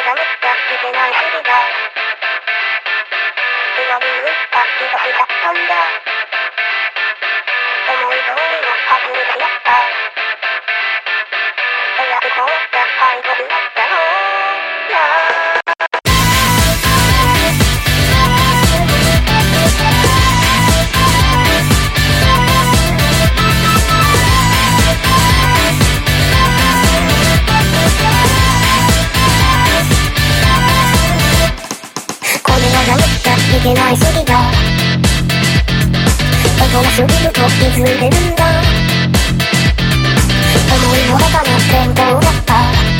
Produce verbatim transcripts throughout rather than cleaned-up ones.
がむっちゃいけない日々が終わりにった気がしちゃったんだ。思い通りのはずでやった親不幸じゃ最後になったのやいけないすぎだ大人すぎると気づいてるんだ。思いのほかの転倒だった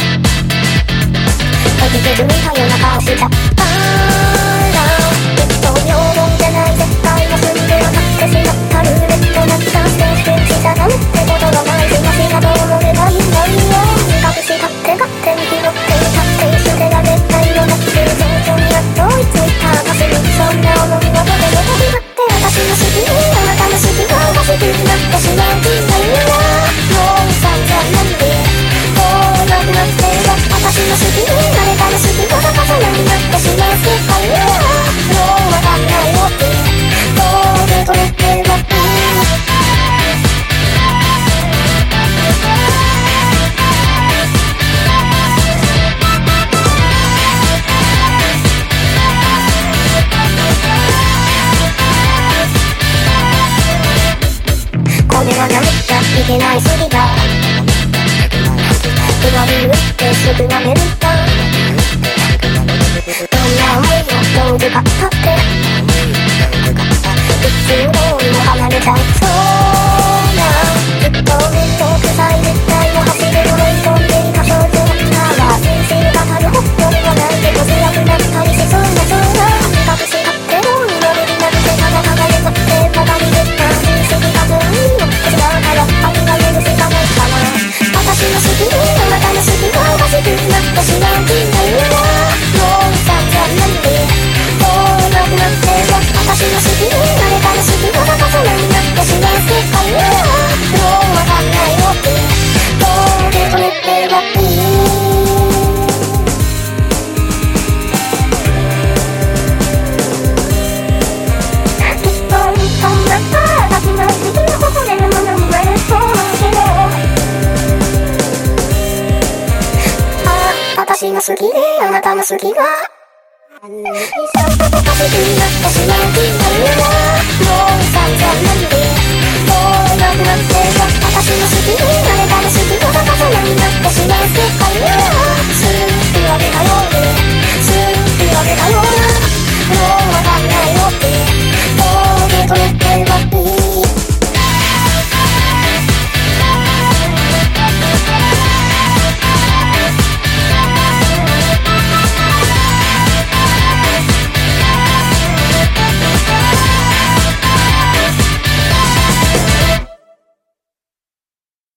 生きてるみたいな顔しちゃったらきっと平凡じゃない絶対の隅ではなってしまったルーレットなったステージ天使じゃなんてことがないし話がどう思えばいいのよ隠したって勝手に拾っていたって捨てられないようなってる状況にやっと追いついた私にそんな思いはとても飛び張って私の好きにあなたの好きがおかしくなってしまうんだよもう散々なんでもうなくなってよ私の好きに誰かの好きが逆さまになってしまう世界よもうわかんないよってもう受け取れてばっかりこれはやめちゃいけないすぎだ上に打ってすぐなめるんだどんな思いをどう使ったって普通のにも離れちゃいそうなずっと面倒くさい絶対の走りを追い込んでいた少女だったが先生がたるほどではないけど強くなったりしそうなそうな隠し勝手の祈りになってただただでとってばかりでった不思議がずんの違うからありが許せたないかな私の好きにあなたの好きがおかしくなってしまうんだよもう散々なんでもうなくなってよ私の好きに誰かの好きが逆さまになってしまう世界よもうわかんないよってもう受け止めてばっかり私の好きであなたの好きが一緒におかしくなってしまうんだよもう散々なんでもうなくなってよ私の好きで誰かの好きが逆さまになってしまう世界よ